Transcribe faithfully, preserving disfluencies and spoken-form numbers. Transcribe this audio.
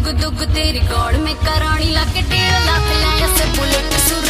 दुग दुग तेरी गौड़ में करानी लाके डेढ़ लाख लाया से बुलेट